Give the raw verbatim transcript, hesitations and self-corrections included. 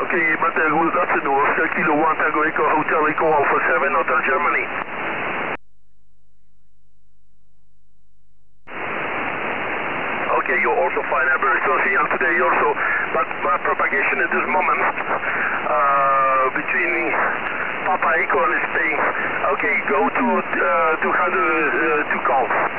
Okay, but uh, good afternoon. Oscar Kilo one Tango Echo Hotel Echo Alpha seven, Hotel Germany. Okay, you also find a very strong signal today also, but uh, propagation at this moment uh, between Papa Echo and Spain. Okay, go to uh, two hundred uh, two calls.